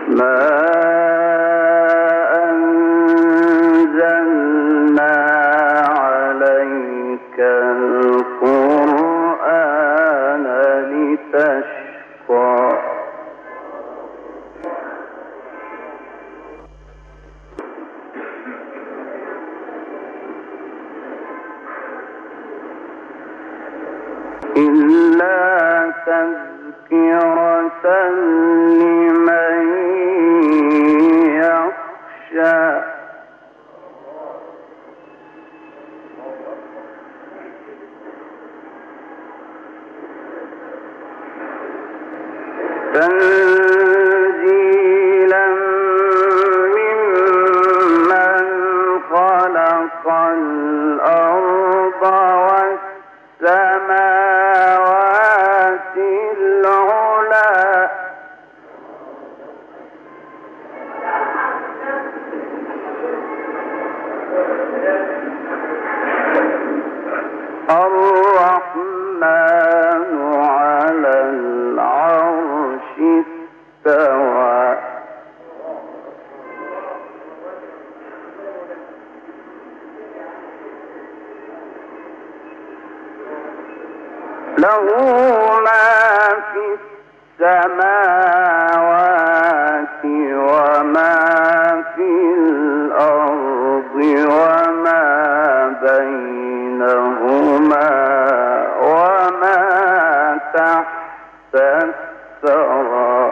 إلا تذكرة لمن يخشى تنزيلا ممن خلق الأرض والسماوات العلى الرحمن على العرش استوى له ما في السماوات وما في الأرض وما بينهما وما تحت الثرى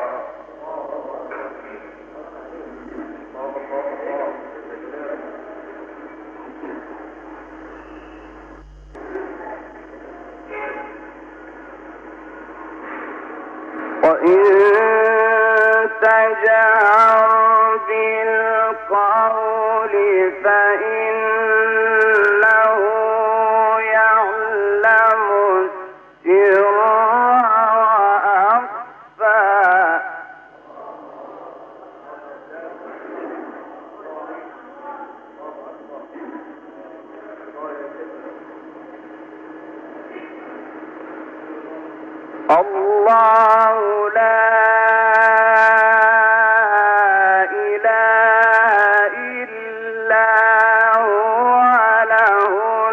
وإن تجهر بالقول فإنه يعلم السر وأخفى الله لا إله إلا هو له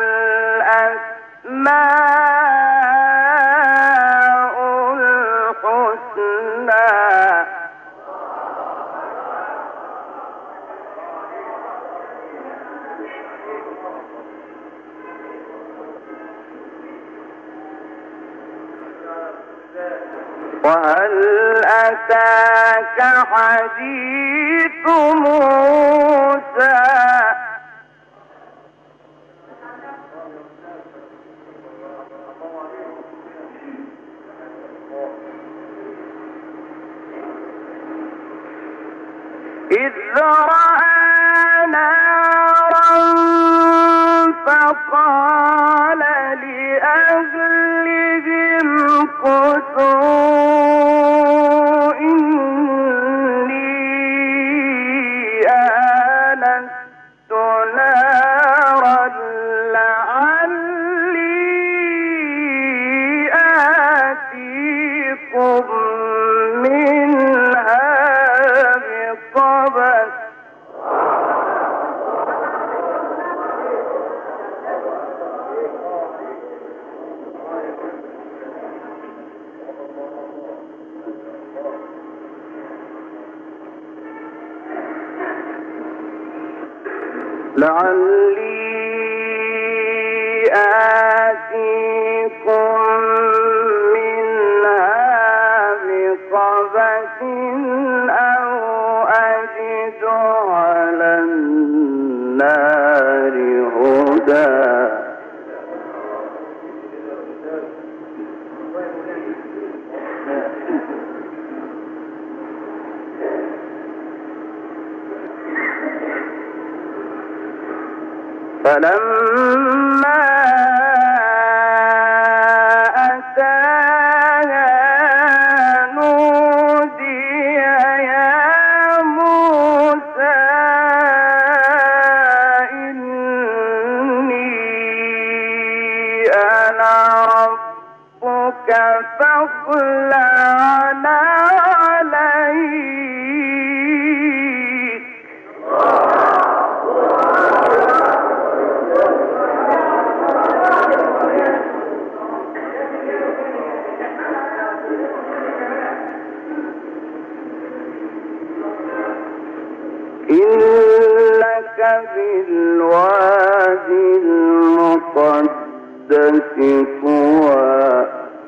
الأسماء الحسنى وهل أتاك حديث موسى إذ رأى نارا فقال لأهلهم كثوا إني آنست نارا لعلي آتيكم منها بقبس آتيكم منها بقبس أو أجد على النار هدى فلما أتاها نودي يا موسى إني أنا ربك فاخلع عليك إنك بالوادي المقدس طوى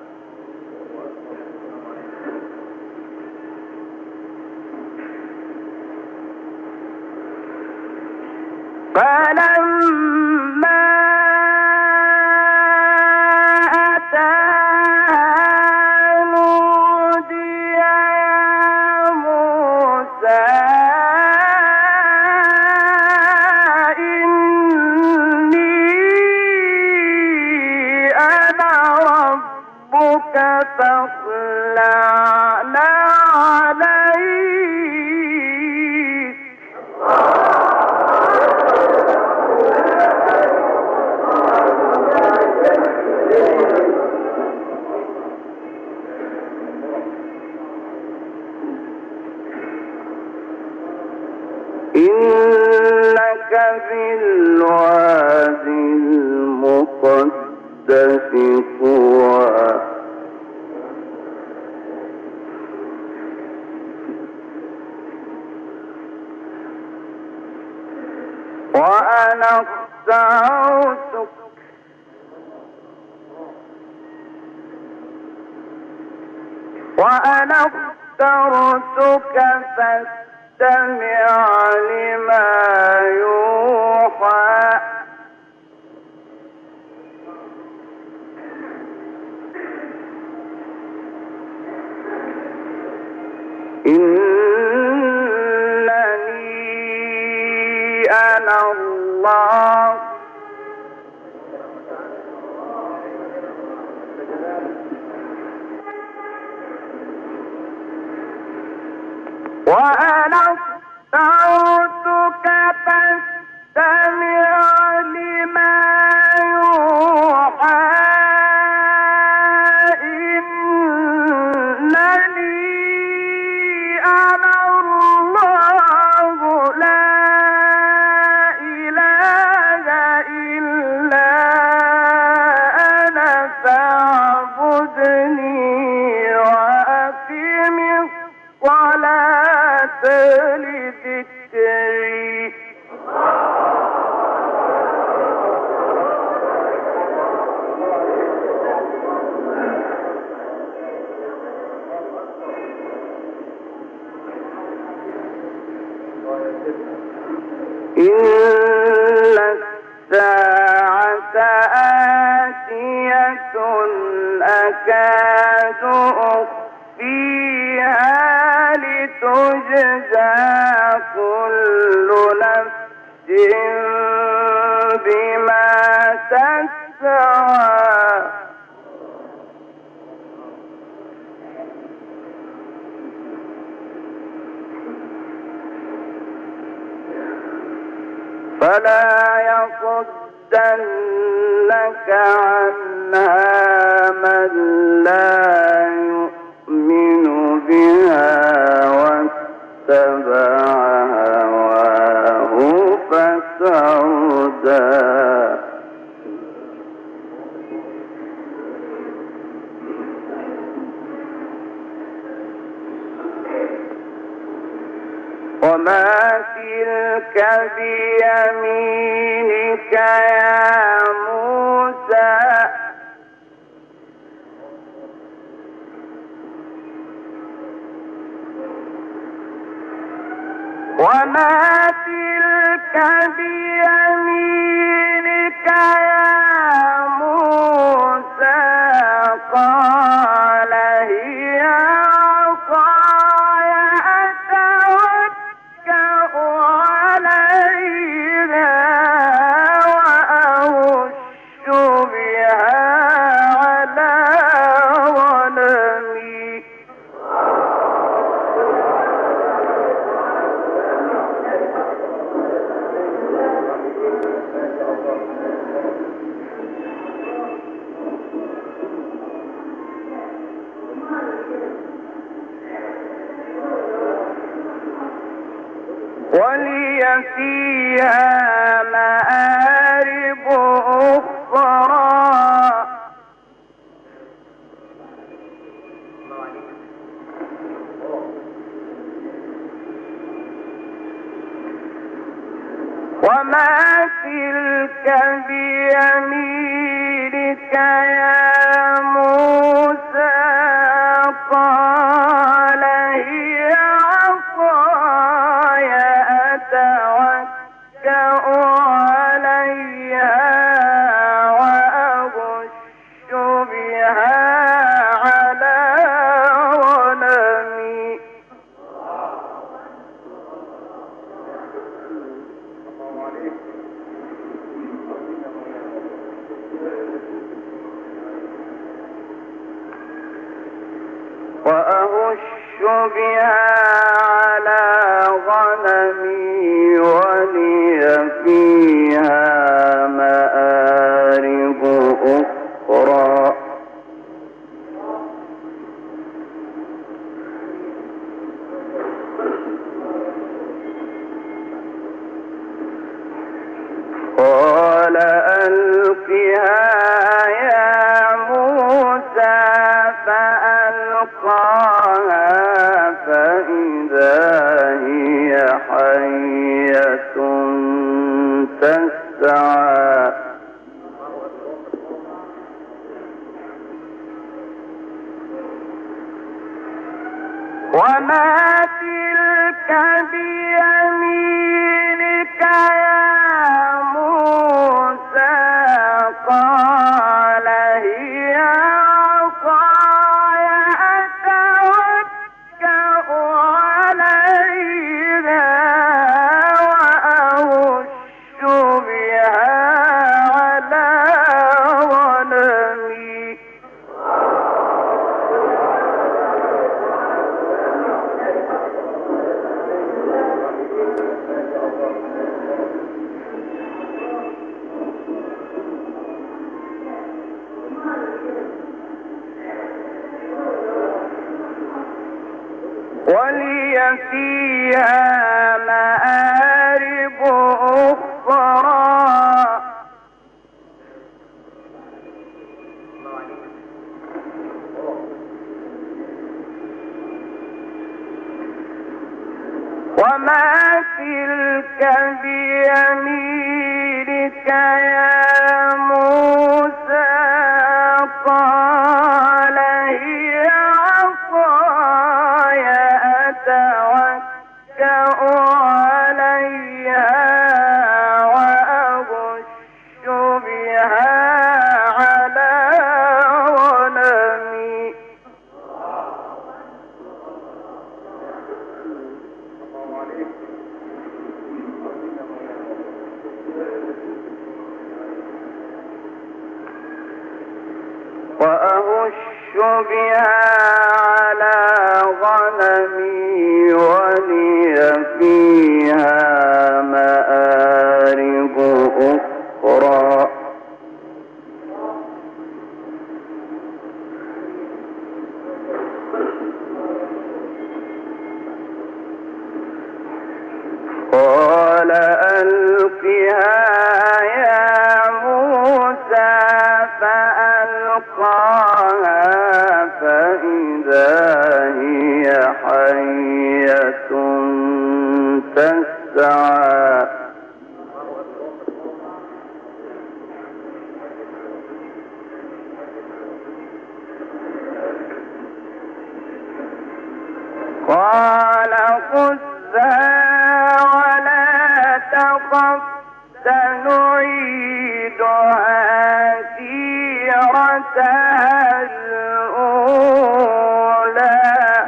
فلما أتاها نودي يا موسى إني أنا ربك فاخلع عليك إنك بالوادي المقدس طوى وأنا اخترتك فاستمع لما يوحى إنني أنا الله وأنا اخترتك فاستمع لما يوحى إنني أنا الله لا إله إلا أنا فاعبدني وأقم الصلاة لذكري إن الساعة آتية أكاد أخفيها لتجزى كل نفس بما تسعى فلا يصدنك عنها من لا يؤمن بها واتبع هواه فتردى وما تلك بيمينك يا موسى وما تلك بيمينك يا موسى قال هي عصاي أتوكأ عليها وأهش بها على غنمي ولي فيها مآرب أخرى وما تلك بيمينك يا موسى قال هي عصاي أتوكأ عليها وأهش بها على غنمي ولي فيها مآرب أخرى قال ألقها يا موسى فألقاها فإذا هي حية تسعى وما تلك بيمينك يا موسى قال هي عصاي أتوكأ عليها وأهش بها على غنمي ولي فيها مآرب أخرى وما تلك بيمينك يا موسى قال هي عصاي أتوكأ عليها وأهش بها على غنمي على غنمي ولي فيها مآرب أخرى قال ألقها يا موسى فألقاها فإذا هي حية تسعى قال خذها ولا تخف سنعيدها سيرتها الأولى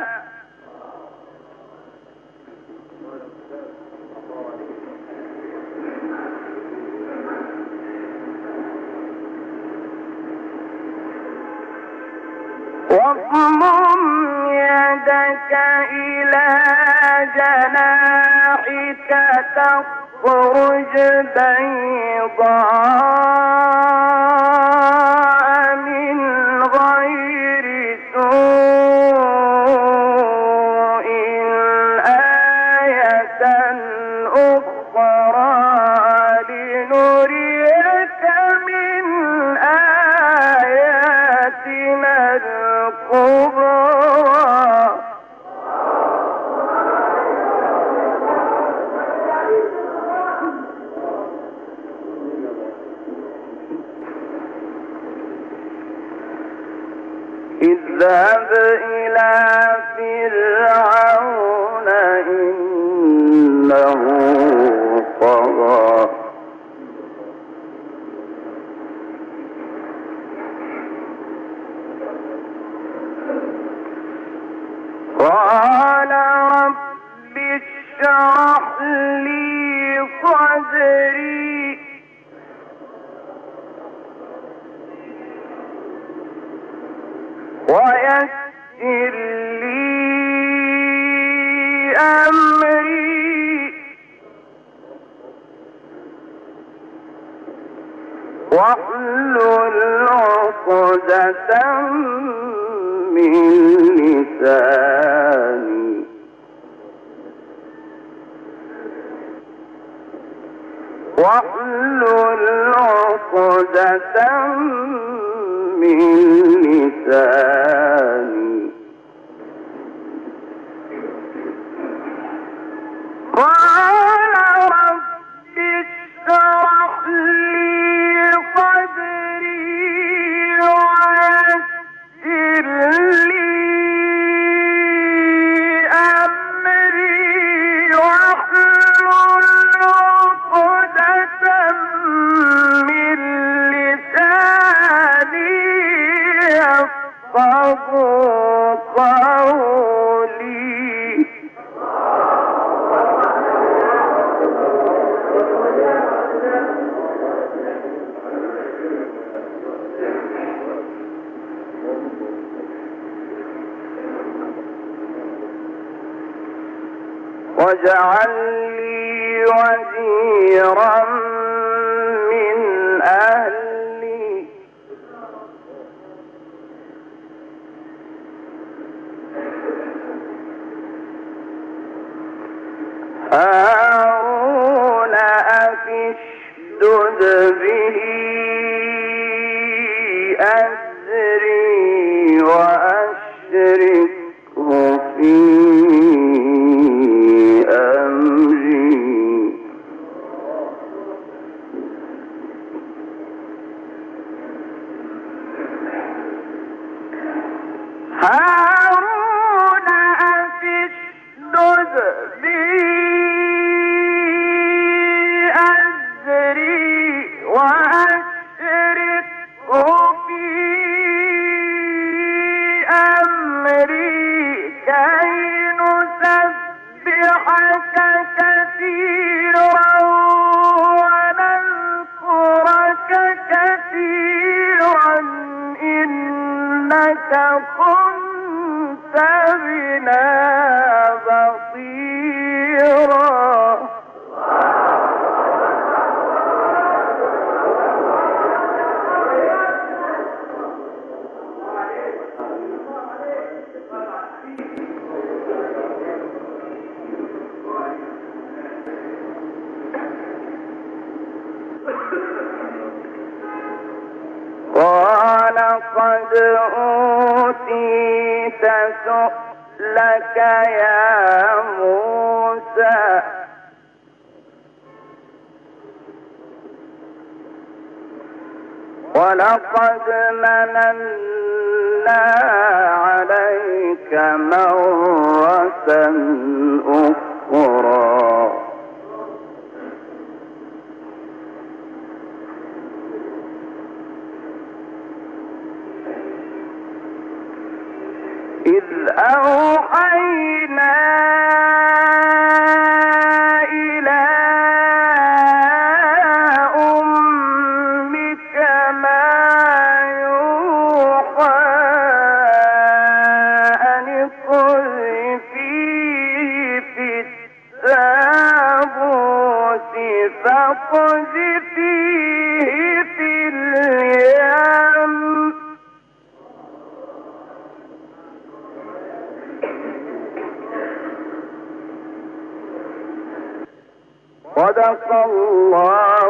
واضمم يدك إلى جناحك تخرج بيضاء من غير سوء آية أخرى لنريك من آياتنا الكبرى إلى فرعون إنه طغى قال رب اشرح لي صدري ويسر لي أمري واحلل عقدة من لساني واحلل عقدة من لساني قال رب اشرح لي صدري ويسر لي أمري واحلل عقدة من لساني يفقهوا قولي واجعل لي وزيرا من أهلي هارون أخي اشدد به أزري وأشركه في أمري هارون أخي اشدد به أزري وأشركه في أمري كي نسبحك كثيرا ونذكرك كثيرا إنك كنت بنا بصيرا قال قد أوتيت سؤلك يا موسى ولقد مننا عليك مرة أخرى إذ أوحينا إلى أمك ما يوحى أن اقذفيه في التابوت فاقذفيه في اليم صدق الله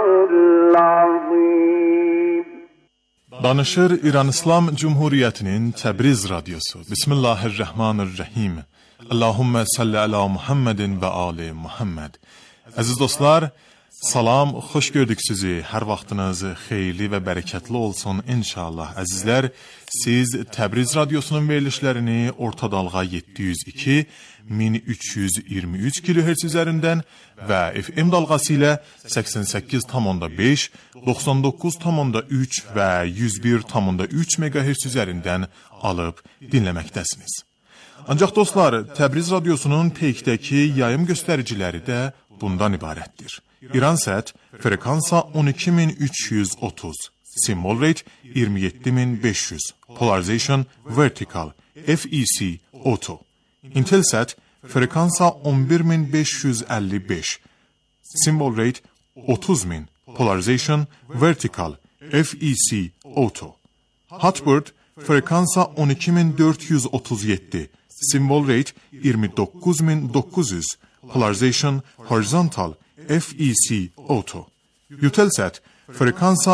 العظيم. Danışır İran İslam Cumhuriyeti'nin Tebriz Radyosu. Bismillahirrahmanirrahim. Allahümme salli ala Muhammedin ve ali Muhammed. Aziz dostlar, Salam, xoş gördük sizi. Hər vaxtınız xeyirli və bərəkətli olsun inşallah. Əzizlər, siz Təbriz radiosunun verilişlərini orta dalğa 702 1323 kHz üzərindən və FM dalğası ilə 88,5, 99,3 və 101,3 MHz üzərindən alıb dinləməkdəsiniz. Ancaq dostlar, Təbriz radiosunun peykdəki yayım göstəriciləri də bundan ibarətdir. İransat frekansa 12330, symbol rate 27500, polarization vertical, FEC auto. Intelsat frekansa 11555, symbol rate 30000, polarization vertical, FEC auto. Hotbird frekansa 12437, symbol rate 29900, polarization horizontal, FEC auto. Eutelsat frekansa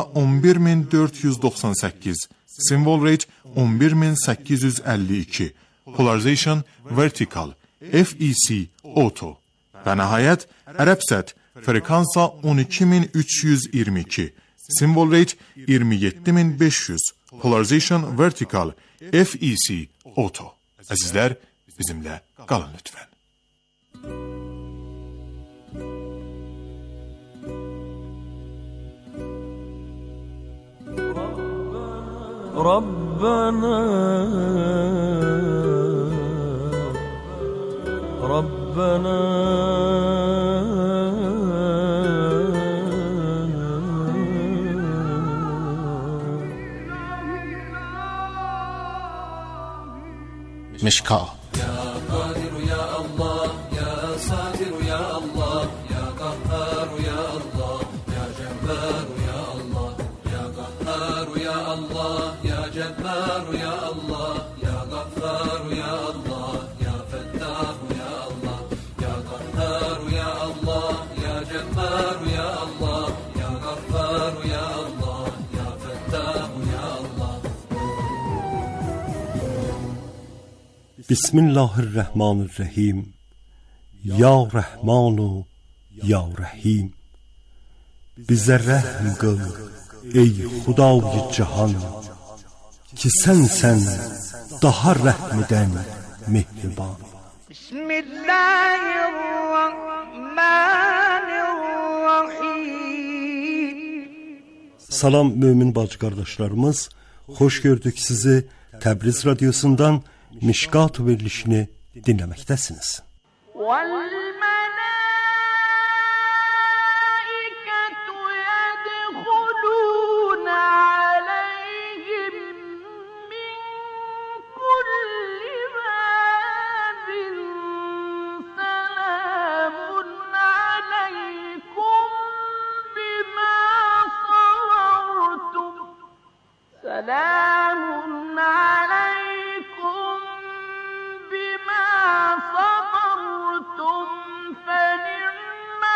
11498, symbol rate 11852, polarization vertical, FEC auto. Və nəhayət Arabsat frekansa 12322, symbol rate 27500, polarization vertical, FEC auto. Əzizlər, bizimlə qalın lütfən. ربنا ربنا مشكاة يا قادر يا الله يا ساتر يا الله يا قهار يا الله يا جبار يا الله يا قهار يا الله يا جبار يا الله يا غفار يا الله يا فتاح يا الله يا قهار يا الله يا جبار يا الله يا غفار يا الله يا فتاح يا الله. Bismillahirrahmanirrahim. Ya Rəhmanu, Ya Rəhim. Bizə rəhm qıl, ey Xudayi Cihan, ki sənsən daha rəhm edən mehriban. Bismillahirrahmanirrahim. Salam mömin bacı qardaşlarımız, xoş gördük sizi Təbriz radiosundan Mişkat verilişini dinləməkdəsiniz. Selamun aleykum bima sabartum feni'me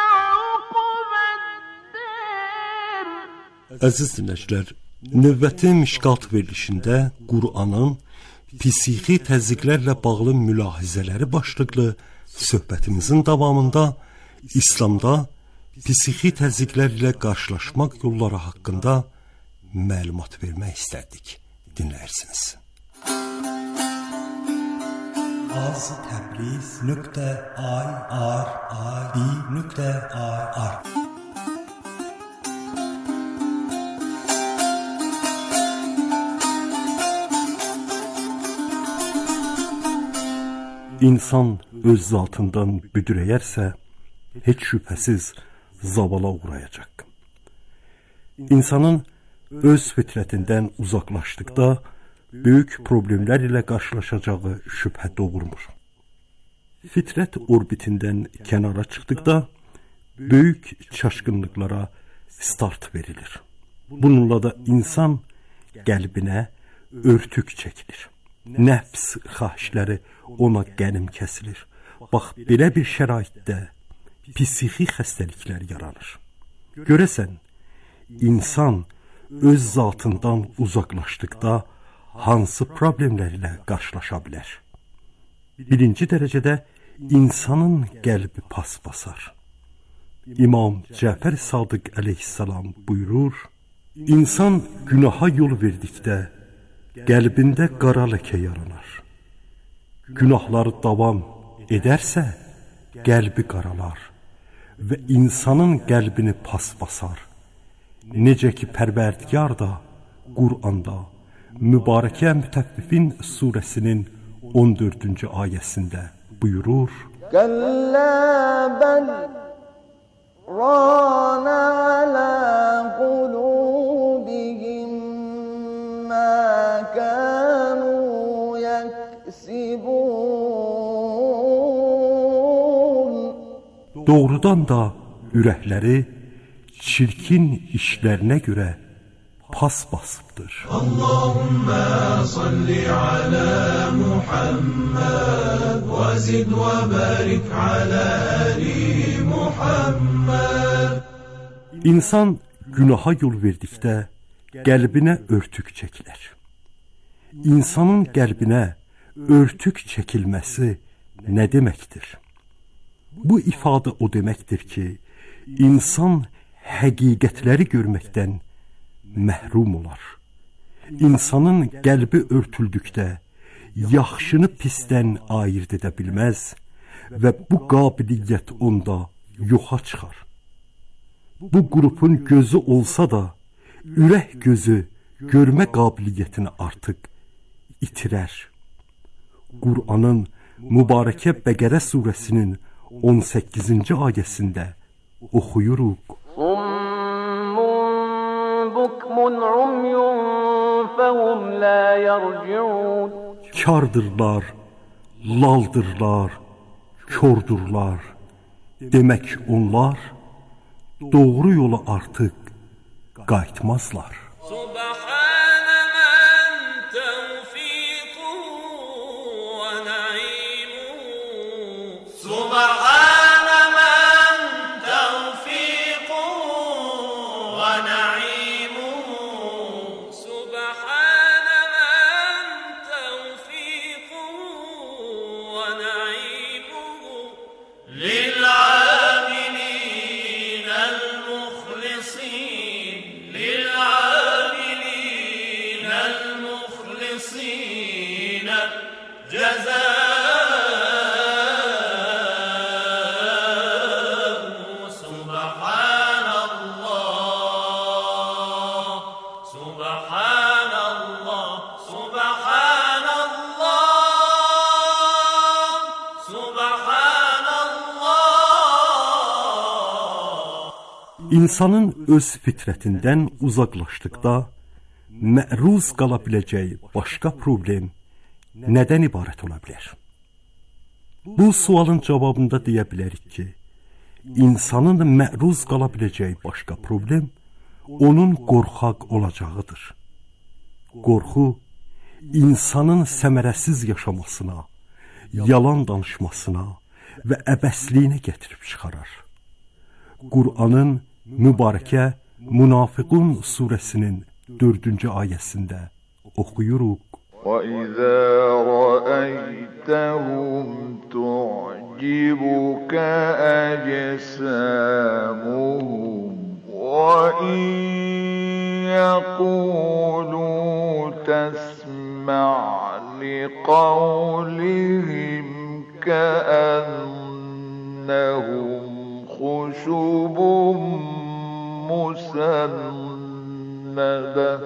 ukubeddir. Əziz dinləyicilər, növbəti Mişkat verilişində Qur'anın psixi təzyiqlərlə bağlı mülahizələri başlıqlı söhbətimizin davamında İslamda psixi təzyiqlər ilə qarşılaşmaq yolları haqqında məlumat vermək istədik. Dinləyirsiniz. aztabriz.ir.ir İnsan öz zatından büdürəyərsə, heç şübhəsiz zavala uğrayacaq. İnsanın öz fitrətindən uzaqlaşdıqda böyük problemlər ilə qarşılaşacağı şübhə doğurmur. Fitrət orbitindən kənara çıxdıqda böyük çaşqınlıqlara start verilir. Bununla da insan qəlbinə örtük çəkilir. Nəfs xahişləri ona qənim kəsilir. Bax, belə bir şəraitdə psixi xəstəliklər yaranır. Görəsən, insan öz zatından uzaqlaşdıqda hansı problemlərlə qarşılaşa bilər? Birinci dərəcədə insanın qəlbi pas basar. İmam Cəfər Sadiq əleyhissalam buyurur: İnsan günaha yol verdikdə qəlbində qara ləkə yaranar. Günahları davam edərsə qəlbi qaralar və insanın qəlbini pas basar. Necə ki Pərverdigar da Qur'anda Mübarəkə Mütəffifin surəsinin 14-cü ayəsində buyurur: Kəllə bəl rana alə qulubihim mə kənu yəksibun. Doğrudan da ürəkləri çirkin işlərinə görə pas basıbdır. Allahümme salli ala Muhammed ve zid ve barik ala ali Muhammed. İnsan günaha yol verdikdə qəlbinə örtük çəkilər. İnsanın qəlbinə örtük çəkilməsi nə deməkdir? Bu ifadə o deməkdir ki, insan həqiqətləri görməkdən məhrum olar. İnsanın qəlbi örtüldükdə yaxşını pisdən ayırt edə bilməz və bu qabiliyyət onda yoxa çıxar. Bu qrupun gözü olsa da, ürək gözü görmə qabiliyyətini artıq itirər. Qur'anın Mübarəkə Bəqərə surəsinin 18-ci ayəsində oxuyuruq: Bukmun umyun fehum la yerciun. Kardırlar, laldırlar, kördürlar. Demək onlar doğru yola artıq qayıtmazlar. Subhane men tevfiku ve naimu. Subhane men tevfiku ve naimu. Subhane men tevfiku ve naimu. للعاملين المخلصين للعاملين المخلصين جزاء سبحان الله سبحان الله سبحان الله سبحان İnsanın öz fitrətindən uzaqlaşdıqda məruz qala biləcəyi başqa problem nədən ibarət ola bilər? Bu sualın cavabında deyə bilərik ki, insanın məruz qala biləcəyi başqa problem onun qorxaq olacağıdır. Qorxu insanın səmərəsiz yaşamasına, yalan danışmasına və əbəsliyinə gətirib çıxarar. Qur'anın Mübarəkə Münafiqun surəsinin 4-cü ayəsində oxuyuruq: وَإِذَا رَأَيْتَهُمْ تُعْجِبُكَ أَجْسَامُهُمْ وَإِنْ يَقُولُوا تَسْمَعْ لِقَوْلِهِمْ كَأَنَّهُمْ خُشُبٌ مُّسَنَّدَةٌ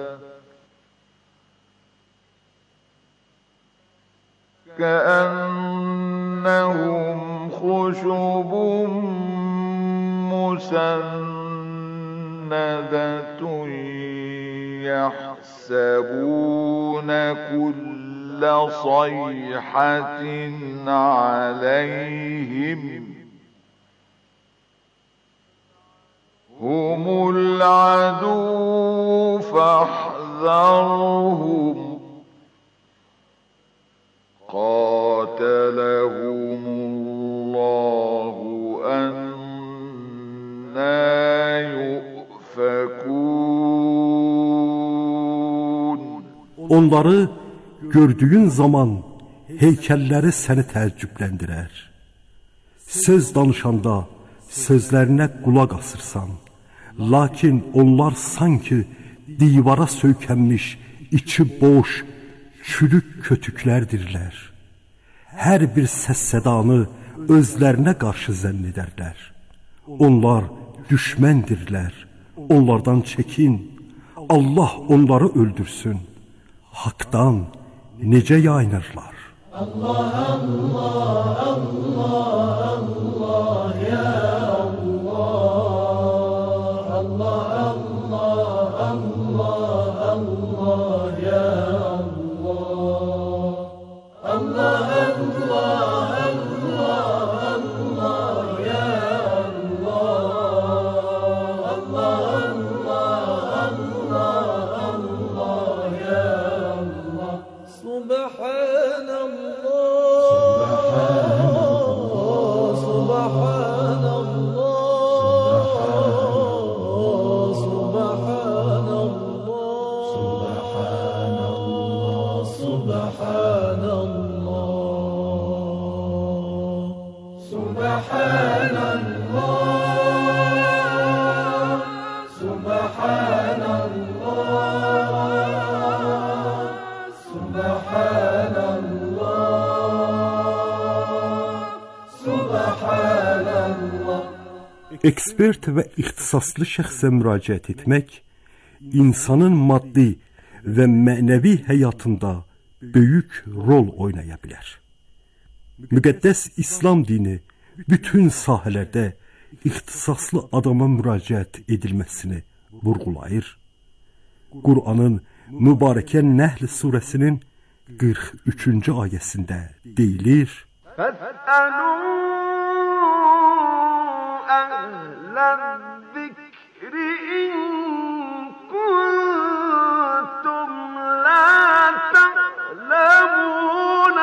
كأنهم خشب مسندة يحسبون كل صيحة عليهم هم العدو فاحذرهم قاتلهم الله أنى يؤفكون. Onları gördüyün zaman heykəlləri səni təəccübləndirər. Söz danışanda sözlərinə qulaq asırsan. Lakin onlar sanki divara söykənmiş, içi boş, çürük kötüklərdirlər. Hər bir səs-sədanı özlərinə qarşı zənn edərlər. Onlar düşməndirlər. Onlardan çəkin. Allah onları öldürsün. Haqdan necə yayınırlar? Allah, Allah, Allah, Allah, ya Allah. Allah, Allah, Allah, Allah, ya Allah. Allah, Allah, Allah, Allah, ya Allah. Allah, Allah, Allah, Allah, ya Allah. Ekspert və ixtisaslı şəxsə müraciət etmək insanın maddi və mənəvi həyatında böyük rol oynaya bilər. Müqəddəs İslam dini bütün sahələrdə ixtisaslı adama müraciət edilməsini vurğulayır. Qur'anın mübarəkə Nəhl surəsinin 43-cü ayəsində deyilir: أهل الذكر إن كنتم لا تعلمون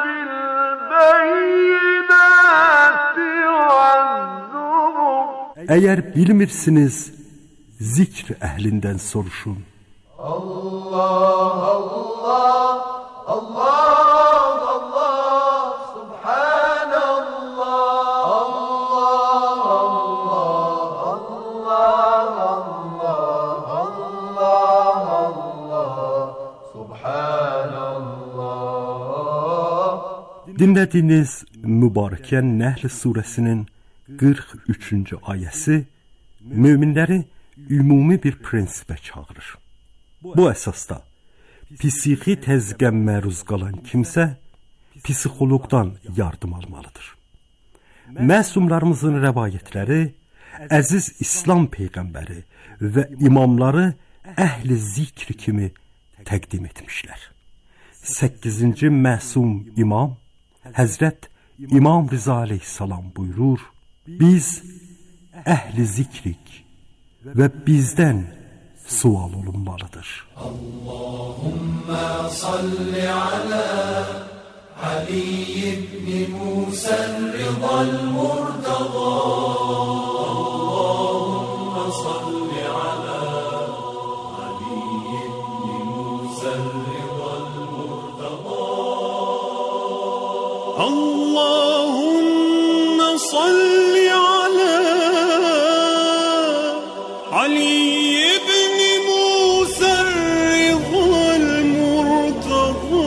بالبينات والزبر. Əgər bilmirsiniz, zikr əhlindən soruşun. Allah, Allah, Allah. Dinlədiyiniz mübarəkə Nəhl surəsinin 43-cü ayəsi möminləri ümumi bir prinsipə çağırır. Bu əsasda psixi təzyiqə məruz qalan kimsə psixoloqdan yardım almalıdır. Məsumlarımızın rəvayətləri əziz İslam peyğəmbəri və imamları əhli zikr kimi təqdim etmişlər. 8-ci məsum imam Həzrət İmam Rıza aleyhissalam buyurur: biz əhli zikrik və bizdən sual olunmalıdır. Allahümme salli ala Ali ibn Musa Ridal Murtada. Allahümme salli ala Ali ibn Musa Ridal Murtada. Allahümme salli ala Ali ibn Musa Ridal Murtada.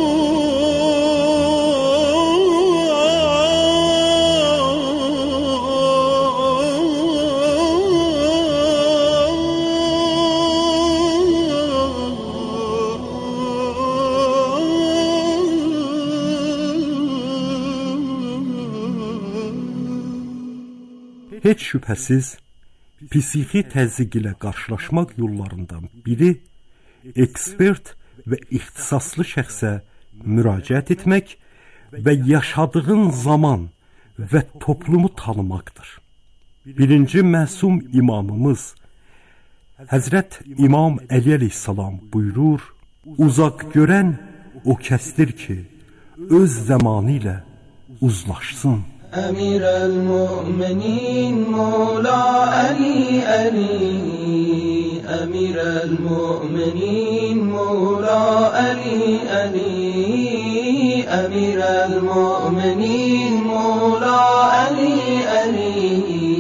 Heç şübhəsiz, psixi təzyiq ilə qarşılaşmaq yollarından biri ekspert və ixtisaslı şəxsə müraciət etmək və yaşadığın zaman və toplumu tanımaqdır. Birinci məsum imamımız Həzrət İmam Əli əleyhissalam buyurur: uzaq görən o kəsdir ki, öz zamanı ilə uzlaşsın. أمير المؤمنين مولا علي علي أمير المؤمنين مولا علي علي أمير المؤمنين مولا علي علي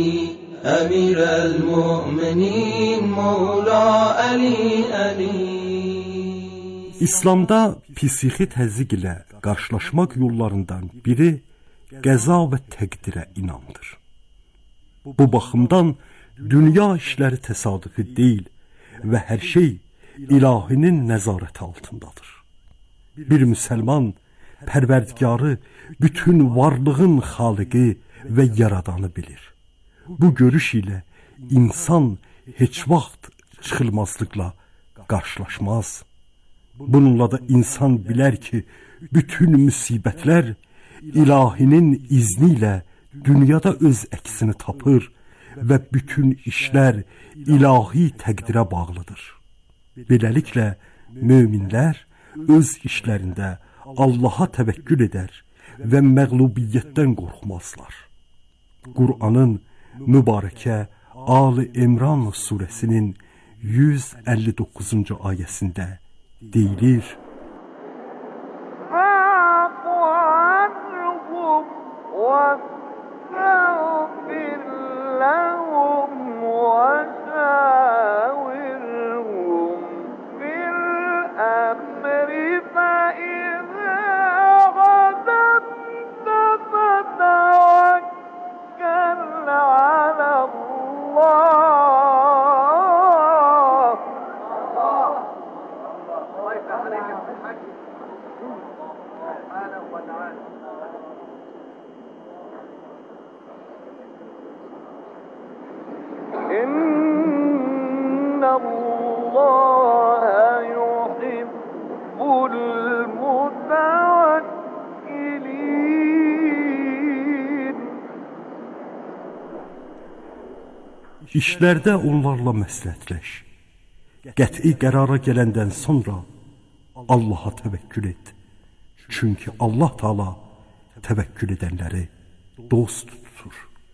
أمير المؤمنين مولا Ali. İslamda psixi təzyiq ilə qarşılaşmaq yollarından biri qəza və təqdirə inamdır. Bu baxımdan dünya işləri təsadüfi deyil və hər şey ilahinin nəzarəti altındadır. Bir müsəlman Pərverdigarı, bütün varlığın xaliqi və yaradanı bilir. Bu görüş ilə insan heç vaxt çıxılmazlıqla qarşılaşmaz. Bununla da insan bilər ki, bütün müsibətlər ilahinin izni ilə dünyada öz əksini tapır və bütün işlər ilahi təqdirə bağlıdır. Beləliklə, möminlər öz işlərində Allaha təvəkkül edər və məğlubiyyətdən qorxmazlar. Qur'anın mübarəkə Ali İmran surəsinin 159-cu ayəsində deyilir: İşlərdə onlarla məsləhətləş. Qəti qərara gələndən sonra Allaha təvəkkül et. Çünki Allah Taala təvəkkül edənləri dost tutur.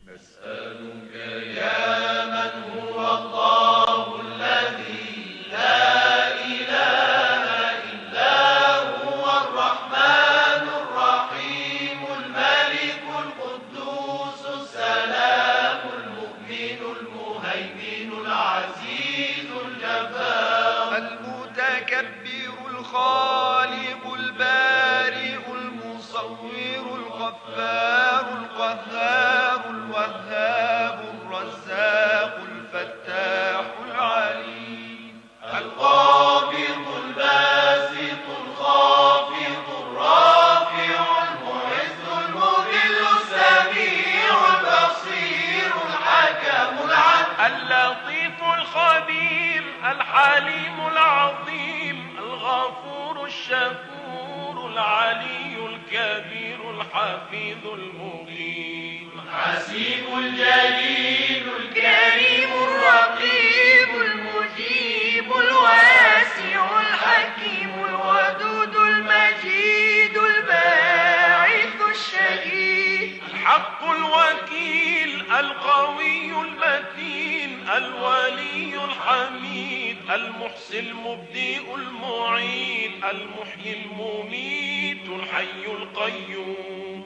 اللطيف الخبير الحليم العظيم الغفور الشكور العلي الكبير الحفيظ المغيث الحسيب الجليل الكريم الرقيب المجيب الواسع الحكيم الودود المجيد الباعث الشهيد الحق الوكيل القوي المتين الولي الحميد المحصي المبدئ المعيد المحيي المميت الحي القيوم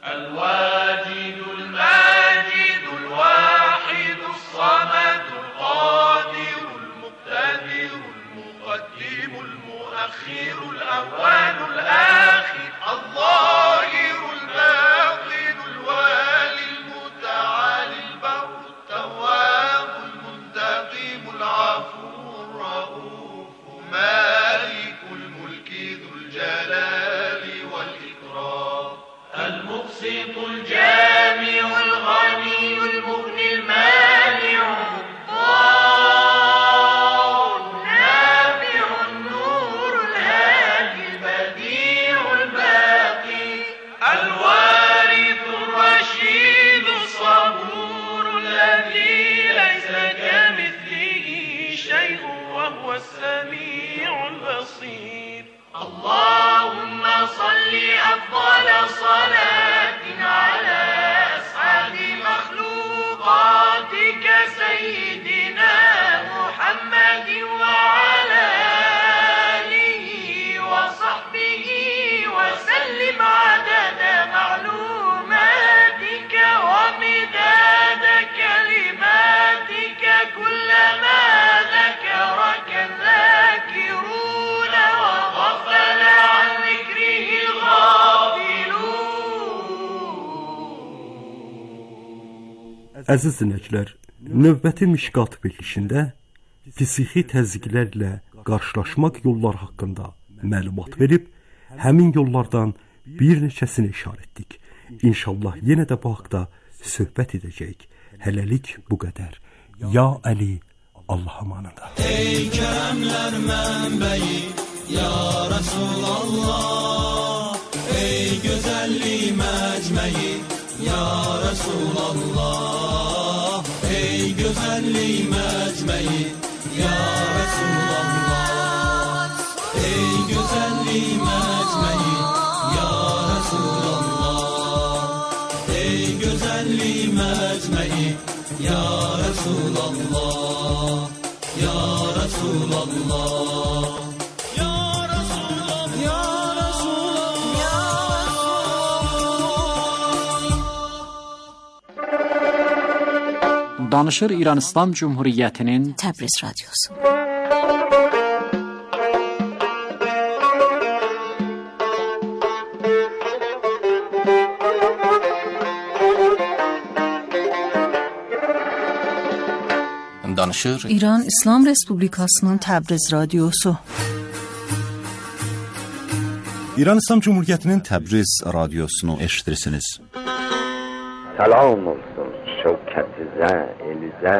الواجد الماجد الواحد الصمد القادر المقتدر المقدم المؤخر الأول الآخر الظاهر الباطن الوالي المتعالي البر التواب المنتقم العفو الرؤوف مالك الملك ذو الجلال والإكرام المقسط الجامع الغني المغني المانع الضار النافع النور الهادي البديع الباقي الوارث الرشيد الصبور الذي ليس كمثله شيء وهو السميع البصير اللهم صل أفضل صلاة على أسعد مخلوقاتك سيدنا محمد وعلى آله وصحبه وسلم عدد معلوماتك ومداد كلماتك Əziz dinləyicilər, növbəti Mişqat verilişində fiziki təzyiqlərlə qarşılaşmaq yolları haqqında məlumat verib, həmin yollardan bir neçəsini işarə etdik. İnşallah yenə də bu haqda söhbət edəcəyik. Hələlik bu qədər. Ya Əli, Allah amanında. Ey kərəmlər mənbəyi, ya Rasulallah. Ey gözəllik məcməyi, ya Rasulallah. Ey gözəllik məcməyi, ya Rasulallah. Ey gözəllik məcməyi, ya Rasulallah. Ey gözəllik məcməyi, ya Rasulallah. Ya Rasulallah. Ya Rasulallah. Ya Rasulallah. Danışır İran İslam Cumhuriyyətinin Təbriz Radyosu. Danışır İran İslam Respublikasının Təbriz Radyosu. İran İslam Cumhuriyyətinin Təbriz Radiosunu eşitirsiniz. Salam olsun şevketinize, elize.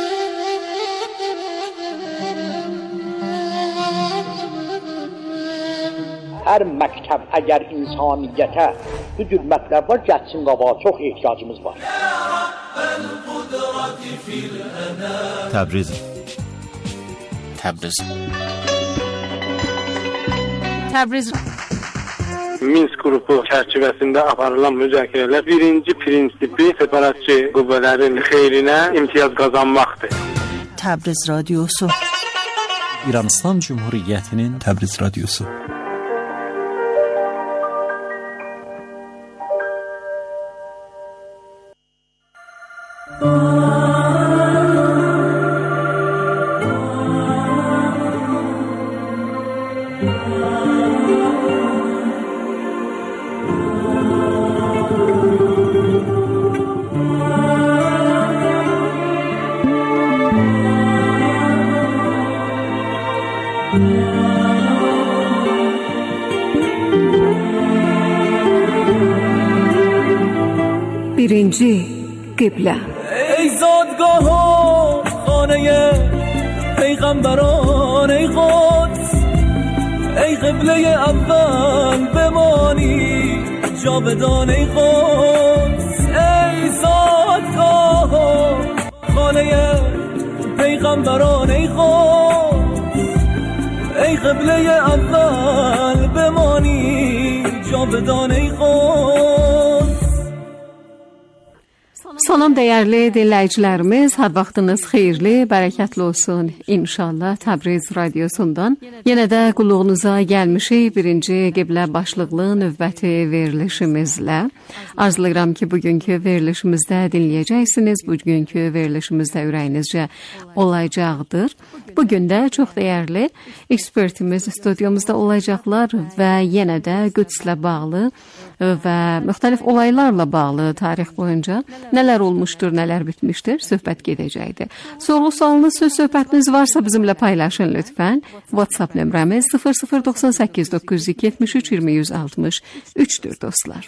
Her mektep eğer insaniyete bu cür mektep var, geçsin qabağa, çok ihtiyacımız var. Təbriz. Təbriz. Təbriz Minsk qrupu çərçivəsində aparılan müzakirələr birinci prinsipi separatçı qüvvələrin xeyrinə imtiyaz qazanmaqdır. Təbriz Radyosu. İran İslam Cumhuriyyətinin Təbriz Radiosu. birinci qiblə. ای زادگاه و خانه پیغمبران ای قدس ای قبله اول بمانی جاودان ای قدس ای زادگاه و خانه پیغمبران ای قدس ای قبله اول بمانی جاودان ای قدس. Salam dəyərli dinləyicilərimiz, hər vaxtınız xeyirli, bərəkətli olsun inşallah. Təbriz Radiosundan yenə də qulluğunuza gəlmişik birinci qiblə başlıqlı növbəti verilişimizlə. Arzulayıram ki, bugünkü verilişimizdə dinləyəcəksiniz, bugünkü verilişimizdə ürəyinizcə olacaqdır. Bugün də çox dəyərli ekspertimiz studiyamızda olacaqlar və yenə də Qüdslə bağlı və müxtəlif olaylarla bağlı tarix boyunca nələr olmuşdur, nələr bitmişdir, söhbət gedəcəkdir. Soru-sualınız, söz-söhbətiniz varsa bizimlə paylaşın lütfən. WhatsApp nömrəmiz 0098 902 73 20 163'dür dostlar.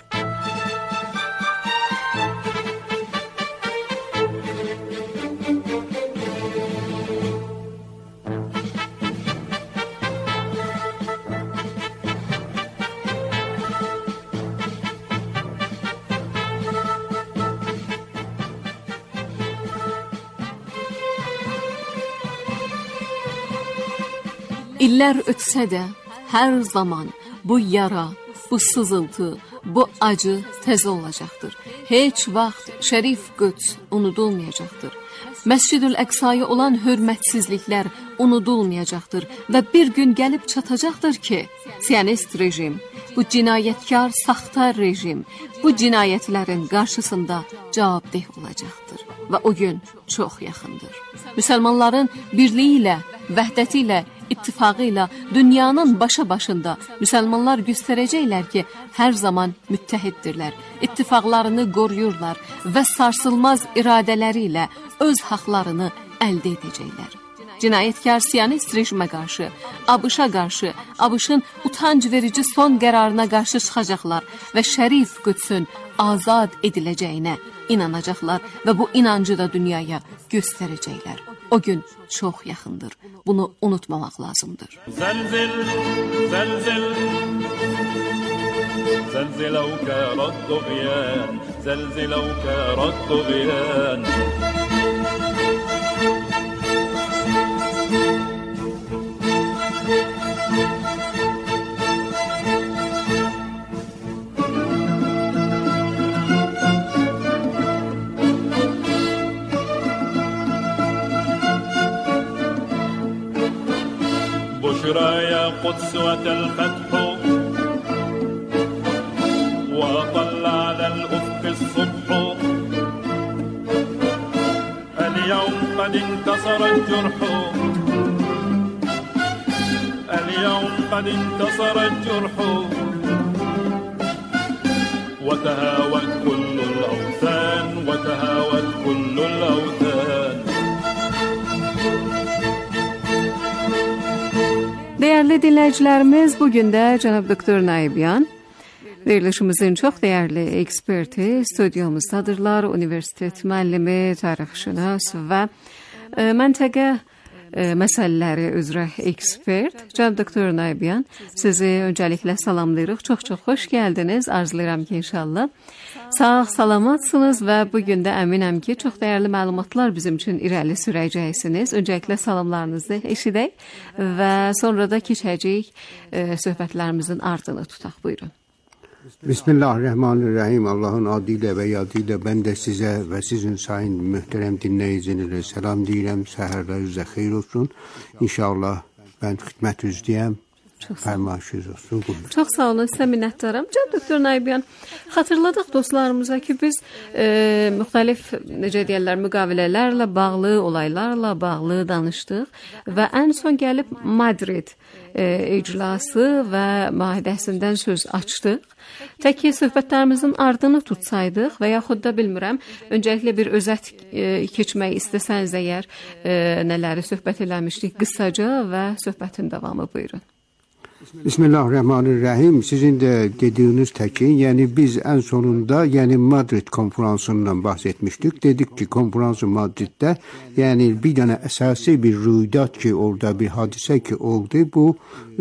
İllər ötsə də hər zaman bu yara, bu sızıltı, bu acı təzə olacaqdır. Heç vaxt Şərif Qüds unudulmayacaqdır. Məscid-ül Əqsaya olan hörmətsizliklər unudulmayacaqdır və bir gün gəlib çatacaqdır ki, Siyonist rejim, bu cinayətkar, saxta rejim, bu cinayətlərin qarşısında cavabdeh olacaqdır və o gün çox yaxındır. Müsəlmanların birliyi ilə, vəhdəti ilə ittifaqı ilə dünyanın başında müsəlmanlar göstərəcəklər ki, hər zaman müttəhiddirlər. İttifaqlarını qoruyurlar və sarsılmaz iradələri ilə öz haqlarını əldə edəcəklər. Cinayətkar siyonist rejimə qarşı, ABŞ-a qarşı, ABŞ-ın utanc verici son qərarına qarşı çıxacaqlar və Şərif Qüdsün azad ediləcəyinə inanacaqlar və bu inancı da dünyaya göstərəcəklər. O gün çox yaxındır. Bunu unutmamaq lazımdır. زلزل زلزل زلزلوك رد غيان زلزلوك رد غيان بشرى يا قدس أتى الفتح وأطل على الأفق الصبح اليوم قد انتصر الجرح اليوم قد انتصر الجرح وتهاوت كل الأوثان وتهاوت كل الأوثان. Değerli dinləyicilərimiz, bugün də cənab doktor Naibyan, verilişimizin çox dəyərli eksperti stüdyomuzdadırlar, universitet müəllimi, tarixşünas və məntəqə məsələləri üzrə ekspert cənab doktor Naibyan. Sizi öncəliklə salamlayırıq. Çox xoş gəldiniz. Arzulayıram ki, inşallah sağ, salamatsınız və bugün də əminəm ki, çox dəyərli məlumatlar bizim üçün irəli sürəcəksiniz. Öncəliklə salamlarınızı eşidək və sonra da keçəcəyik söhbətlərimizin ardını tutaq. Buyurun. Bismillahirrahmanirrahim. Allah'ın adıyla ve yadıyla ben de size ve sizin sayın mühterem dinleyicilere selam deyirəm. Səhərləriniz xeyir olsun. İnşallah ben xidmət üzrəyəm. Fərmayışınız olsun. Buyurun. Çox sağ olun, sizə minnətdaram. Cənab doktor Naibyan, xatırladıq dostlarımıza ki, biz müxtəlif, necə deyirlər, müqavilələrlə bağlı, olaylarla bağlı danışdıq və ən son gəlib Madrid iclası və müahidəsindən söz açdıq. Tək ki, söhbətlərimizin ardını tutsaydıq və yaxud da bilmirəm, öncəliklə bir özət keçmək istəsəniz əgər nələri söhbət eləmişdik qısaca və söhbətin davamı buyurun. Bismillahirrahmanirrahim. Sizin de dediğiniz təki, yani biz en sonunda yani Madrid konferansından bahsetmiştik. Dedik ki konferansı Madrid'de yani bir tane esası bir rüydat ki orada bir hadise ki oldu. Bu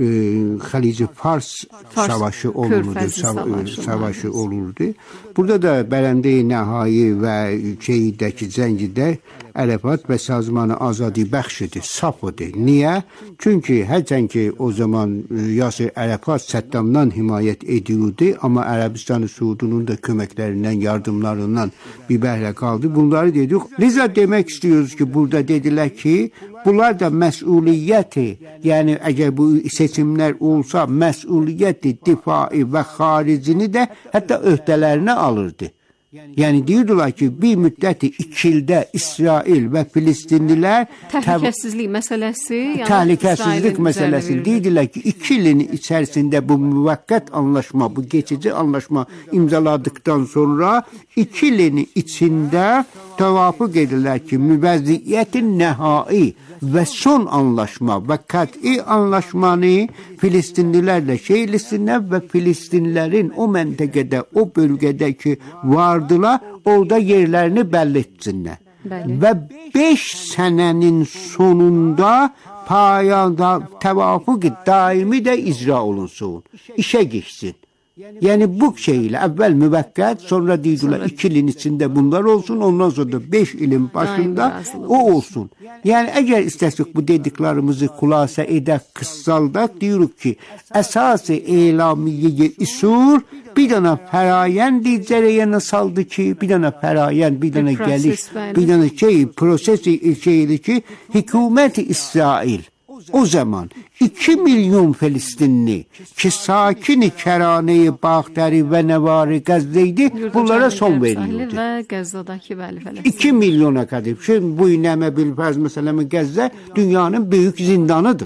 Xalici Fars savaşı olurdu. Savaşı olurdu. Burada da Bələndə-i Nəhai ve şeydeki Zəngidə Ərəfat ve Sazmanı Azadi bəxşidir, safıdır. Niye? Çünkü hərçən ki o zaman Yasir Ərəfat Səddamdan himayət ediyordu ama Ərəbistan-ı Suudunun da köməklərindən, yardımlarından bir bəhlə qaldı. Bunları dedik. Liza demek istiyoruz ki burada dediler ki bunlar da məsuliyyəti, yani eğer bu seçimler olsa məsuliyyəti, difai ve xaricini de hatta öhdələrinə alırdı. Yani diyordular ki bir müddeti 2 ildə İsrail ve Filistinliler təhlükəsizlik məsələsi, təhlükəsizlik məsələsi deyirlər ki 2 ilin içerisinde bu müvəqqət anlaşma, bu geçici anlaşma imzaladıktan sonra 2 ilin içinde tevafuk edirlər ki müvəzziyyətin nəhai ve son anlaşma ve kat'i anlaşmanı Filistinlilerle şeylisinler ve Filistinlilerin o mentekede, o bölgedeki vardılar, orada yerlerini belli etsinler. Ve 5 senenin sonunda payanda tevafuk daimi de icra olunsun, işe geçsin. Yani bu şeyle evvel müvəqqət, sonra deyirlər 2 ilin içinde bunlar olsun, ondan sonra da 5 ilin başında o olsun. Yani eğer istəsək bu dediklerimizi xülasə edək, qıssaldaq, deyirik ki, əsas-ı elamiyyə isul bir dana fərayəndi cərəyana saldı ki, bir dana fərayənd, bir dana gəliş, bir dana prosesi şeydi ki, hükümət-i İsrail o zaman 2 milyon Filistinli ki sakini Kerane-i Bağdari ve Nevar-ı Qəzzeydi, bunlara son veriliyordu. Ve Qəzzadakı bəli 2 milyona kadar. Şimdi bu inəmə bilfəz məsələmi Qəzzə dünyanın büyük zindanıdır.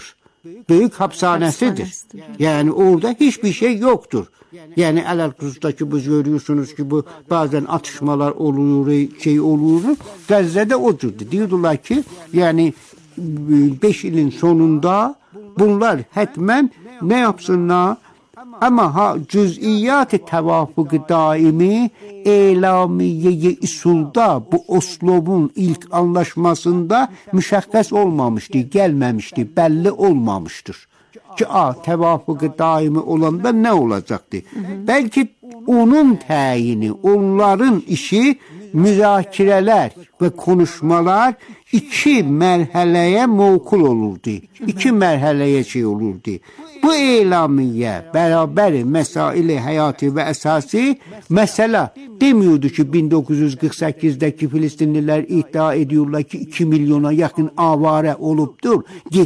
Böyük hapishanesidir. Yani orada hiçbir şey yoktur. Yani El-Kudüs'teki bu görüyorsunuz ki bu bazen atışmalar oluyor, şey oluyor. Gazze'de odur. Diyorlar ki yani 5 yılın sonunda bunlar hatmen ne yapsınlar? Ama cüz'iyat-ı tevafuk daimi elamiye-i usulda bu Oslo'nun ilk anlaşmasında müşəxxəs olmamıştı, gelmemişti, belli olmamıştır. Ki tevafuk daimi olanda ne olacaktı? Belki onun təyini, onların işi müzakireler ve konuşmalar 2 merhaleye mevkul olurdu. 2 merhaleye şey olurdu. Bu eylamiye beraber mesaili hayatı ve esası mesela demiyordu ki 1948'deki Filistinliler iddia ediyorlar ki 2 milyona yakın avare oluptur,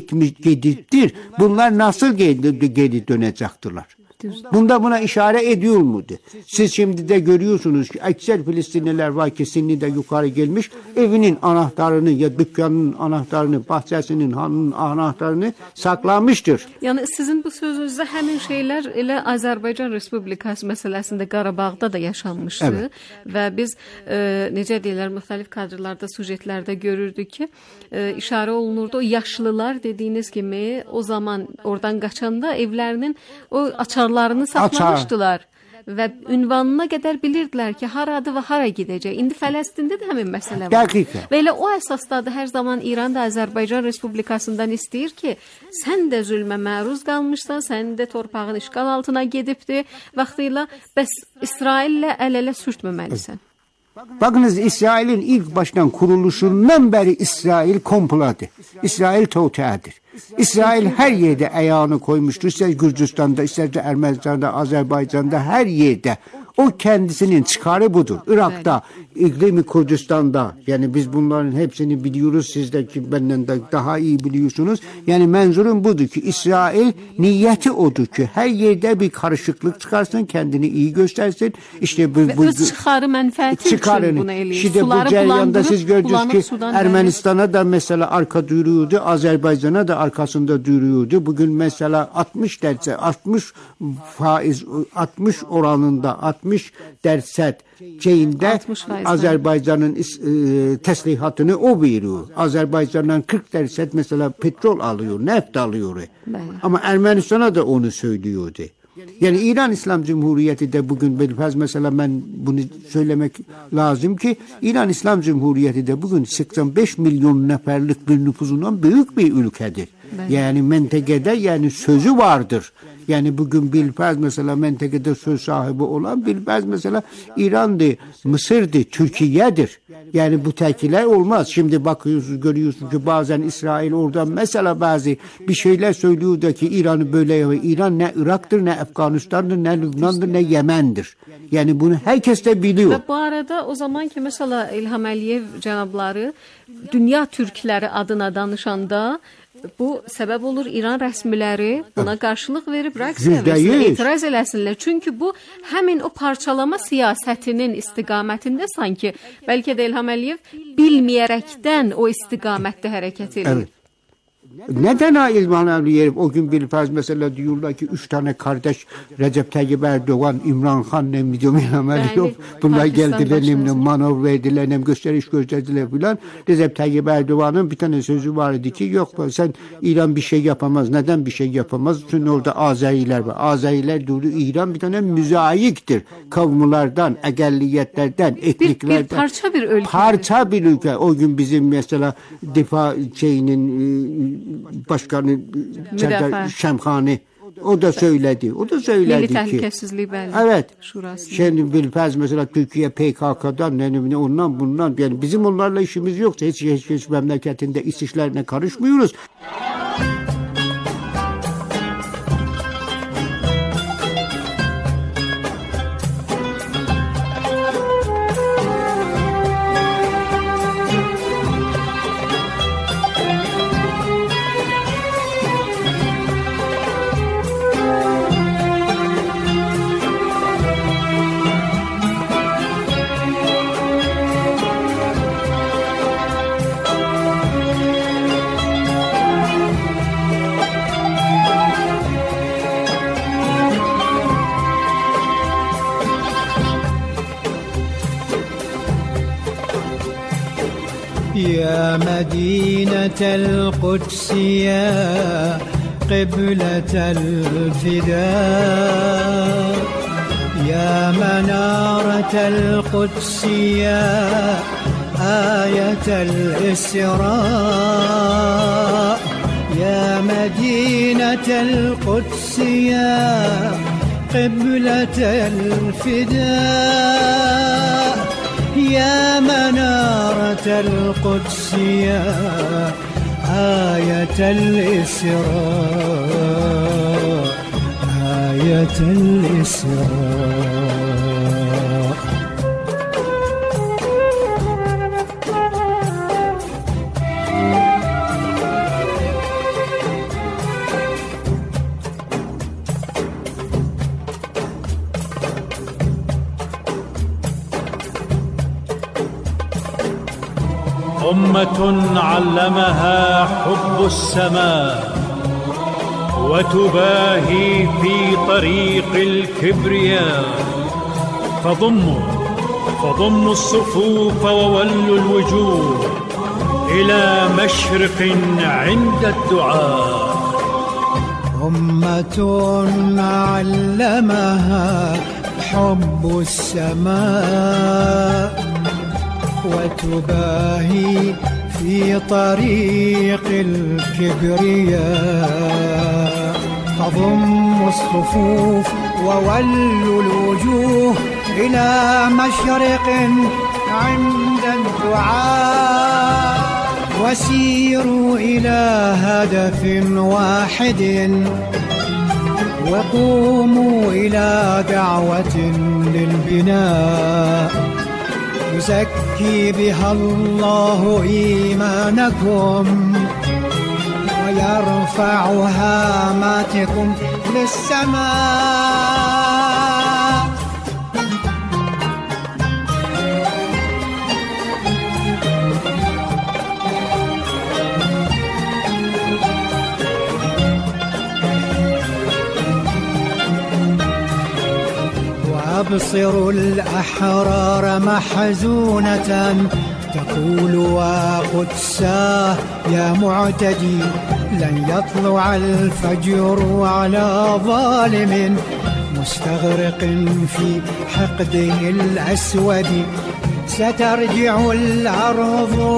gidiptir. Bunlar nasıl geri dönecektirler? Buna işare ediyor muydu? Siz şimdi de görüyorsunuz ki ekser Filistinliler var ki sinni de yukarı gelmiş, evinin anahtarını ya dükkanının anahtarını, bahçesinin, hanının anahtarını saklamıştır. Yani sizin bu sözünüzdə həmin şeyler elə Azərbaycan Respublikası məsələsində Qarabağda da yaşanmıştı. Evet. Və biz necə deyirlər, müxtəlif kadrlarda, sujetlərdə görürdük ki, işarə olunurdu. O yaşlılar dediğiniz gibi o zaman oradan qaçanda evlərinin o açarlarını saxlamışdılar. Və ünvanına qədər bilirdilər ki, haradır və hara gedəcək. İndi Fələstində də həmin məsələ var. Dəqiqə. Və elə o əsasdadır hər zaman İran da Azərbaycan Respublikasından istəyir ki, sən də zülmə məruz qalmışsan, sənin də torpağın işğal altına gedibdi. Vaxtilə bəs İsraillə əl-ələ sürtməməlisən. Bakınız İsrail'in ilk baştan kuruluşundan beri İsrail komplodur. İsrail toteadır. İsrail her yerde ayağını koymuştur. İster Gürcistan'da, ister de Ermenistan'da, Azerbaycan'da her yerde. O kendisinin çıkarı budur. Irak'ta, İklimi Kürdistan'da, yani biz bunların hepsini biliyoruz. Siz de ki benden de daha iyi biliyorsunuz. Yani menzurum budur ki İsrail niyeti odur ki her yerde bir karışıklık çıkarsın, kendini iyi göstersin. İşte bu öz çıkarı menfaati için bunu eləyir. İşte bu ceryanda siz gördünüz ki Ermenistan'a da mesela arka duyuruyordu, Azerbaycan'a da arkasında duyuruyordu. Bugün mesela 60 derse 60 faiz 60 oranında 60% şeyinde Azerbaycan'ın teslihatını o veriyor. Azerbaycan'dan 40% mesela petrol alıyor, neft alıyor. Ama Ermenistan'a da onu söylüyordu. Yani İran İslam Cumhuriyeti de bugün bilfaz mesela ben bunu söylemek lazım ki İran İslam Cumhuriyeti de bugün 85 milyon neferlik bir nüfusundan büyük bir ülkedir. Yani mentekede yani sözü vardır. Yani bugün bilfaz mesela mentekede söz sahibi olan bilfaz mesela İran'dı, Mısır'dı, Türkiye'dir. Yani bu tekiler olmaz. Şimdi bakıyorsunuz, görüyorsunuz ki bazen İsrail oradan mesela bazı bir şeyler söylüyor da ki İran'ı böyle yapıyor. İran ne Irak'tır, ne Afganistan'dır, ne Lübnan'dır, ne Yemen'dir. Yani bunu herkes de biliyor. Ve bu arada o zaman ki mesela İlham Əliyev cənabları dünya Türkləri adına danışanda bu səbəb olur İran rəsmiləri buna qarşılıq verib rəqs etməsinlər, etiraz eləsinlər. Çünki bu həmin o parçalama siyasətinin istiqamətində sanki bəlkə də İlham Əliyev bilməyərəkdən o istiqamətdə hərəkət edir. Evet. Neden İlham Əliyev o gün bilfaz mesela diyorlar ki 3 tane kardeş Recep Tayyip Erdoğan, İmran Khan, ne bileyim İlham Əliyev bunlar geldiler, ne manevra verdiler, ne gösteriş gösterdiler filan. Recep Tayyip Erdoğan'ın bir tane sözü vardı ki yok sen İran bir şey yapamaz. Neden bir şey yapamaz? Çünkü orada Azeriler var. Azeriler doğru İran bir tane müzayiktir. Kavmulardan, egelliyetlerden, etniklerden. Bir parça bir ülke. Parça bir ülke. O gün bizim mesela difa şeyinin başkanı Şemkhani o da söyledi. O da söyledi Milli ki. Təhlükəsizlik Evet. Şurası. Şimdi bilfaz mesela Türkiye PKK'dan ne ondan bundan yani bizim onlarla işimiz yoksa hiç memleketinde iç işlerine karışmıyoruz. يا مدينة القدس يا قبلة الفداء يا منارة القدس يا آية الإسراء يا مدينة القدس يا قبلة الفداء يا منارة القدس يا آية الإسراء آية الإسراء. أمة علمها حب السماء وتباهي في طريق الكبرياء فضموا الصفوف وولوا الوجوه إلى مشرق عند الدعاء. أمة علمها حب السماء وتباهي في طريق الكبرياء تضم الصفوف وولوا الوجوه إلى مشرق عند الدعاء وسيروا إلى هدف واحد وقوموا إلى دعوة للبناء يزكي بها الله إيمانكم ويرفع هاماتكم للسماء. وأبصروا الأحرار محزونة تقول وقدساه يا معتدي لن يطلع الفجر على ظالم مستغرق في حقده الأسود سترجع الأرض